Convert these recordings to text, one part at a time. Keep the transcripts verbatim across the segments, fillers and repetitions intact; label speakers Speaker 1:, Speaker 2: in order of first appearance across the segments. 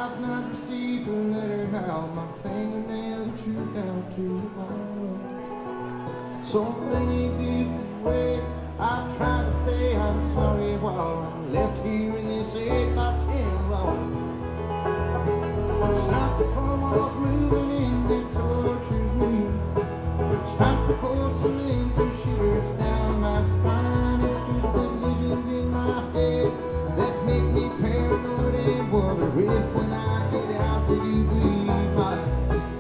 Speaker 1: I've not received a letter now. My fingernails are chewed down to the bone. So many different ways I've tried to say I'm sorry while I'm left here in this eight by ten road. It's not the four walls moving in that tortures me. It's not the cold cement that shivers down my spine. It's just the visions in my head that make me paranoid and wonder if when I get out, will you be mine?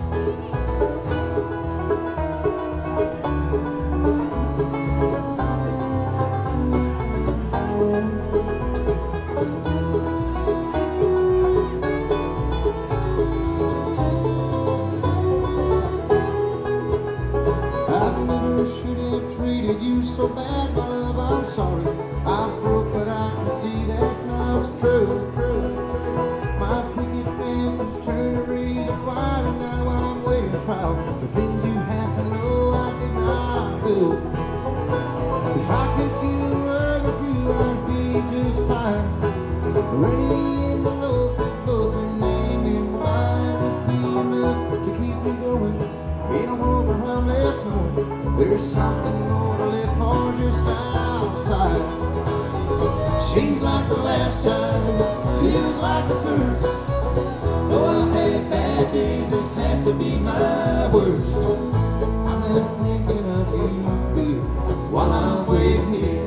Speaker 1: Should have treated you so bad, my love, I'm sorry. I was broke, but I can see that now it's true. My picket fence has turned a razor wire, and now I'm waiting trial for things you have to know I did not do. If I could get a word with you, I'd be just fine. Any envelope with both your name and mine would be enough to keep me going in a world where I'm left home. There's something more to live for just outside. Seems like the last time, feels like the first. Though I've had bad days, this has to be my worst. I'm left thinking of you, dear, while I'm waiting here.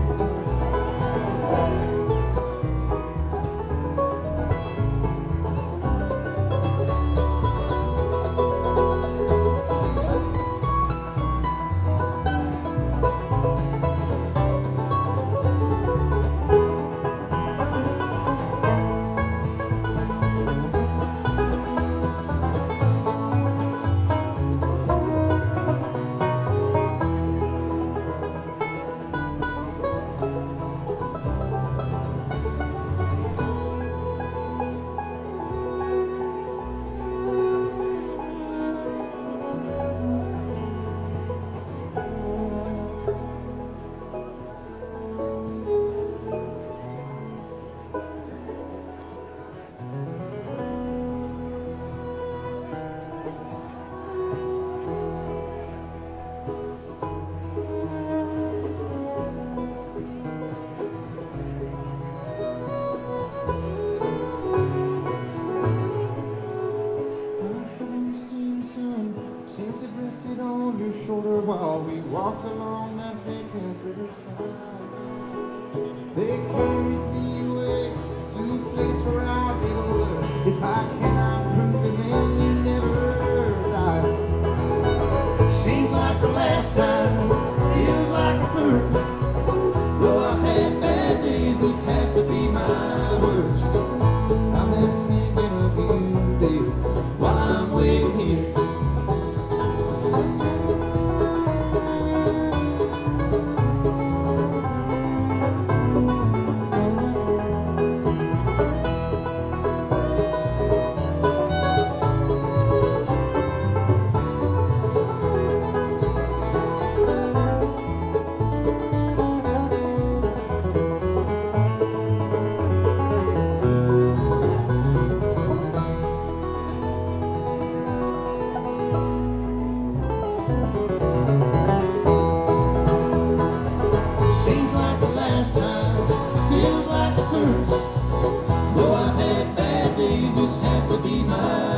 Speaker 1: Since it rested on your shoulder while we walked along that vacant riverside, they carried me away to a place where I'll get older. If I cannot prove to them you never died. Seems like the last time, feels like the first. Though I've had bad days, this has to be my worst. I'm left thinking of you, dear, while I'm waiting here. Though I've had bad days, this has to be my